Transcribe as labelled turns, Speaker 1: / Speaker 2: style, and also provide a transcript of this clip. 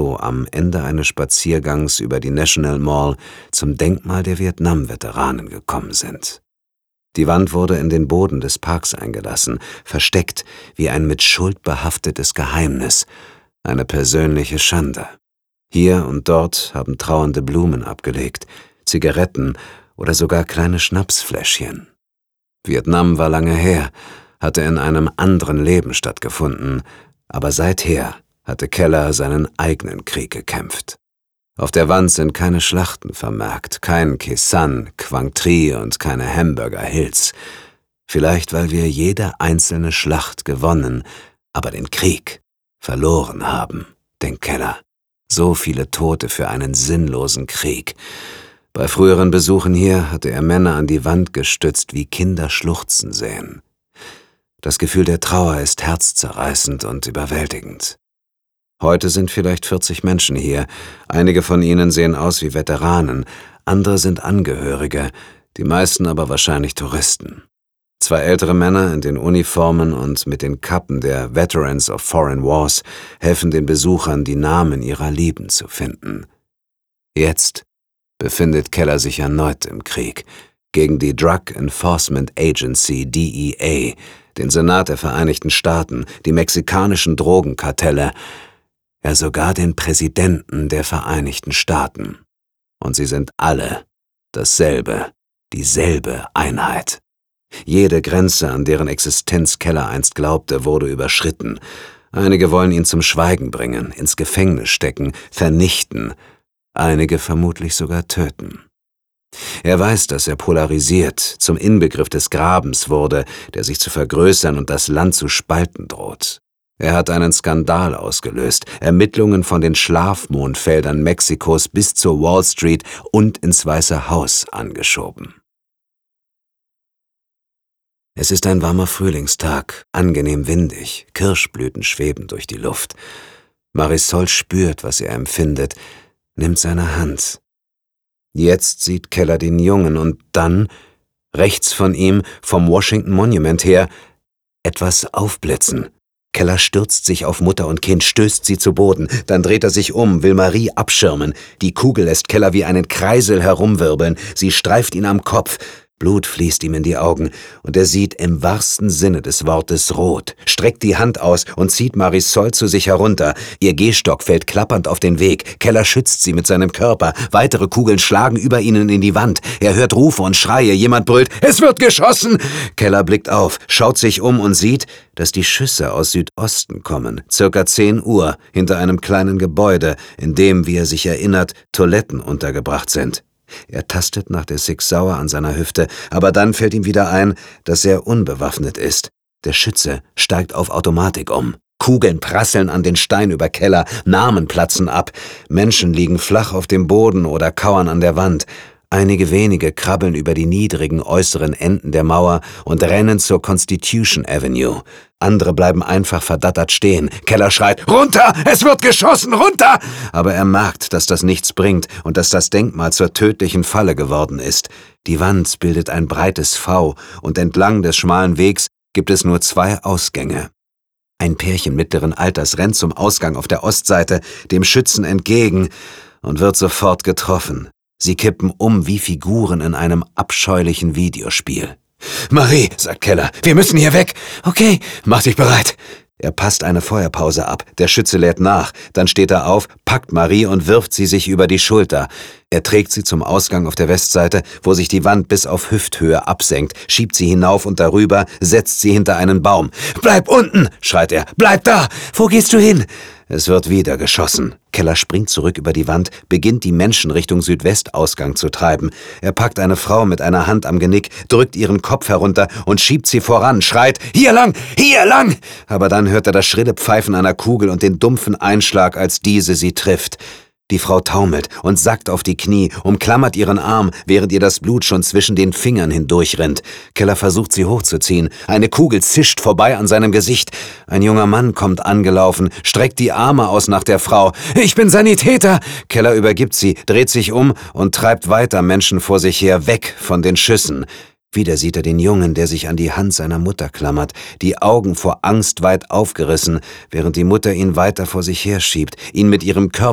Speaker 1: am Ende eines Spaziergangs über die National Mall zum Denkmal der Vietnam-Veteranen gekommen sind. Die Wand wurde in den Boden des Parks eingelassen, versteckt wie ein mit Schuld behaftetes Geheimnis, eine persönliche Schande. Hier und dort haben trauernde Blumen abgelegt, Zigaretten oder sogar kleine Schnapsfläschchen. Vietnam war lange her, hatte in einem anderen Leben stattgefunden, aber seither hatte Keller seinen eigenen Krieg gekämpft. Auf der Wand sind keine Schlachten vermerkt, kein Khe Sanh, Quang Tri und keine Hamburger Hills. Vielleicht, weil wir jede einzelne Schlacht gewonnen, aber den Krieg verloren haben, denkt Keller. So viele Tote für einen sinnlosen Krieg. Bei früheren Besuchen hier hatte er Männer an die Wand gestützt, wie Kinder schluchzen sehen. Das Gefühl der Trauer ist herzzerreißend und überwältigend. Heute sind vielleicht 40 Menschen hier. Einige von ihnen sehen aus wie Veteranen, andere sind Angehörige, die meisten aber wahrscheinlich Touristen. 2 ältere Männer in den Uniformen und mit den Kappen der Veterans of Foreign Wars helfen den Besuchern, die Namen ihrer Lieben zu finden. Jetzt befindet Keller sich erneut im Krieg gegen die Drug Enforcement Agency, DEA, den Senat der Vereinigten Staaten, die mexikanischen Drogenkartelle, ja sogar den Präsidenten der Vereinigten Staaten. Und sie sind alle dasselbe, dieselbe Einheit. Jede Grenze, an deren Existenz Keller einst glaubte, wurde überschritten. Einige wollen ihn zum Schweigen bringen, ins Gefängnis stecken, vernichten, einige vermutlich sogar töten. Er weiß, dass er polarisiert, zum Inbegriff des Grabens wurde, der sich zu vergrößern und das Land zu spalten droht. Er hat einen Skandal ausgelöst, Ermittlungen von den Schlafmondfeldern Mexikos bis zur Wall Street und ins Weiße Haus angeschoben. Es ist ein warmer Frühlingstag, angenehm windig, Kirschblüten schweben durch die Luft. Marisol spürt, was er empfindet, nimmt seine Hand. Jetzt sieht Keller den Jungen und dann, rechts von ihm, vom Washington Monument her, etwas aufblitzen. Keller stürzt sich auf Mutter und Kind, stößt sie zu Boden, dann dreht er sich um, will Marie abschirmen. Die Kugel lässt Keller wie einen Kreisel herumwirbeln, sie streift ihn am Kopf. Blut fließt ihm in die Augen und er sieht im wahrsten Sinne des Wortes rot, streckt die Hand aus und zieht Marisol zu sich herunter. Ihr Gehstock fällt klappernd auf den Weg. Keller schützt sie mit seinem Körper. Weitere Kugeln schlagen über ihnen in die Wand. Er hört Rufe und Schreie. Jemand brüllt, es wird geschossen! Keller blickt auf, schaut sich um und sieht, dass die Schüsse aus Südosten kommen. Circa 10 Uhr, hinter einem kleinen Gebäude, in dem, wie er sich erinnert, Toiletten untergebracht sind. Er tastet nach der Sig Sauer an seiner Hüfte, aber dann fällt ihm wieder ein, dass er unbewaffnet ist. Der Schütze steigt auf Automatik um. Kugeln prasseln an den Stein über Keller, Namen platzen ab. Menschen liegen flach auf dem Boden oder kauern an der Wand. Einige wenige krabbeln über die niedrigen äußeren Enden der Mauer und rennen zur Constitution Avenue. Andere bleiben einfach verdattert stehen. Keller schreit, runter! Es wird geschossen! Runter! Aber er merkt, dass das nichts bringt und dass das Denkmal zur tödlichen Falle geworden ist. Die Wand bildet ein breites V und entlang des schmalen Wegs gibt es nur 2 Ausgänge. Ein Pärchen mittleren Alters rennt zum Ausgang auf der Ostseite dem Schützen entgegen und wird sofort getroffen. Sie kippen um wie Figuren in einem abscheulichen Videospiel. »Marie«, sagt Keller, »wir müssen hier weg.« »Okay, mach dich bereit.« Er passt eine Feuerpause ab. Der Schütze lädt nach. Dann steht er auf, packt Marie und wirft sie sich über die Schulter. Er trägt sie zum Ausgang auf der Westseite, wo sich die Wand bis auf Hüfthöhe absenkt, schiebt sie hinauf und darüber, setzt sie hinter einen Baum. »Bleib unten«, schreit er. »Bleib da! Wo gehst du hin?« Es wird wieder geschossen. Keller springt zurück über die Wand, beginnt die Menschen Richtung Südwestausgang zu treiben. Er packt eine Frau mit einer Hand am Genick, drückt ihren Kopf herunter und schiebt sie voran, schreit, »Hier lang! Hier lang!« Aber dann hört er das schrille Pfeifen einer Kugel und den dumpfen Einschlag, als diese sie trifft. Die Frau taumelt und sackt auf die Knie, umklammert ihren Arm, während ihr das Blut schon zwischen den Fingern hindurchrinnt. Keller versucht, sie hochzuziehen. Eine Kugel zischt vorbei an seinem Gesicht. Ein junger Mann kommt angelaufen, streckt die Arme aus nach der Frau. »Ich bin Sanitäter!« Keller übergibt sie, dreht sich um und treibt weiter Menschen vor sich her, weg von den Schüssen. Wieder sieht er den Jungen, der sich an die Hand seiner Mutter klammert, die Augen vor Angst weit aufgerissen, während die Mutter ihn weiter vor sich herschiebt, ihn mit ihrem Körper